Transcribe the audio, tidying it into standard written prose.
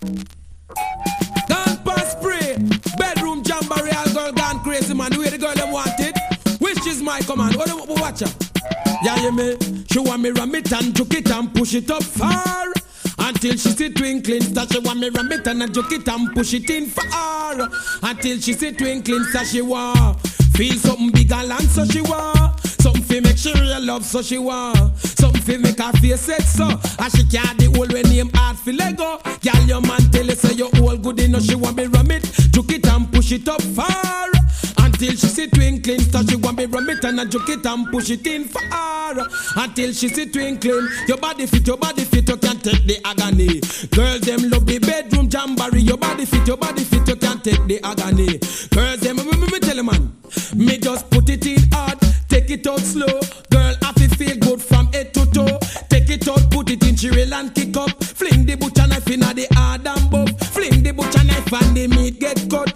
Gone past spray. Bedroom jamboree, all girl gone crazy, man. The way the girl them want it. Which is my command? What do you watch her? Yeah, you me. She want me ram it and juke it and push it up far. Until she see twinkling star. She want me ram it and juke it and push it in far. Until she see twinkling star. She want feel something big and land, so she want something fi make she real love, so she want something fi make her face set, so and she can't the whole when name hard fi Lego. Girl, your man tell you say you all good enough. She want me ram it, juke it and push it up far. Until she see twinkling star. She want me ram it and juke it and push it in far. Until she see twinkling. Your body fit, you can't take the agony. Girls them love the bedroom jamboree. Your body fit, you can't take the agony. Girls them, me tell you man, me just put it in hard, take it out slow. Girl, I feel good from head to toe. Take it out, put it in chill and kick up. Fling the butcher knife in the hard and buff. Fling the butcher knife and the meat get cut.